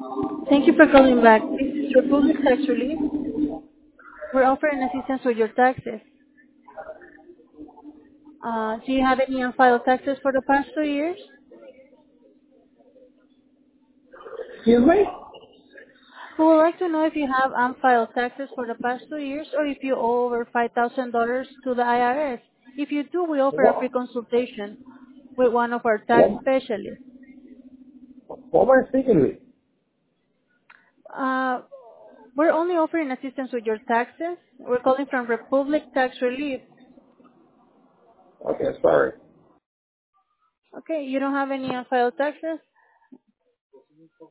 Thank you for calling back. This is Republic Tax Relief. We're offering assistance with your taxes. Do you have any unfiled taxes for the past 2 years? Excuse me? We would like to know if you have unfiled taxes for the past 2 years or if you owe over $5,000 to the IRS. If you do, we offer a free What? consultation with one of our tax What? specialists. What am I speaking with? Uh, we're only offering assistance with your taxes. We're calling from Republic Tax Relief. Okay, sorry. Okay, you don't have any unfiled taxes?